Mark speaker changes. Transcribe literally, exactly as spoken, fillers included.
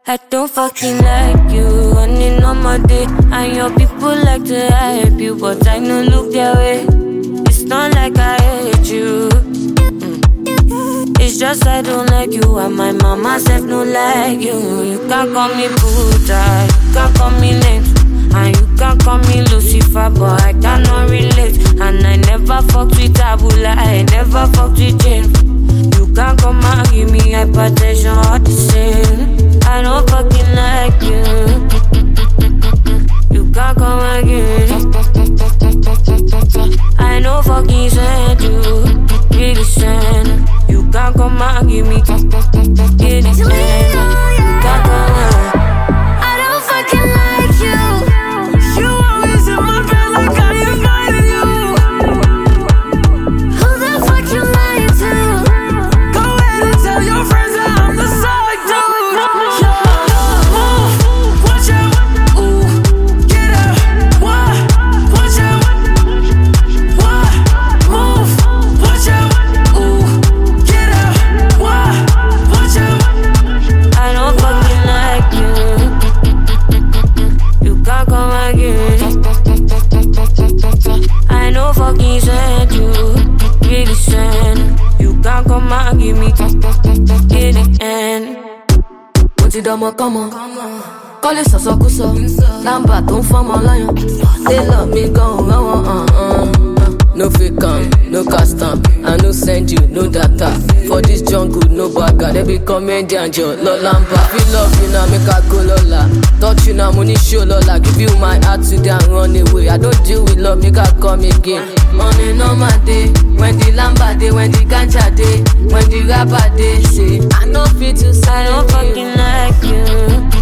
Speaker 1: I don't fucking like you, running on my day. And your people like to hype you, but I no look their way. It's not like I hate you, mm. It's just I don't like you, and my mama said no like you. You can't call me Buddha, you can't call me names, and you can't call me Lucifer, but I cannot relate. And I never fucked with Abula, I never fucked with James. You can't come and give me hypertension all the same. I don't fucking like you. You can't come and give me. I know fucking send you. Really send. You can't come and give me. Get it, send. You can't come and.
Speaker 2: I don't fucking like you. You always in my bed like I invited you. Who the fuck you lying to? Go ahead and tell your friends that I'm the side dude.
Speaker 1: I know fucking send you, really send. You can't come and give me in the end.
Speaker 3: Put it on my come on, call it so kuso. Lamba don't form a lion. They love me go uh uh uh. No fake on, no custom. I no send you, no data. For this jungle, no bagger. They be comedian, Joe, no lamba. If you love you now, make a go lola. Touch you now, money show lola. Give you my heart today and run away. I don't deal with love, make her come again. Money no my day. When the lamba day, when the ganja day, when the rapper day, say I no fit to
Speaker 1: I don't fucking like you.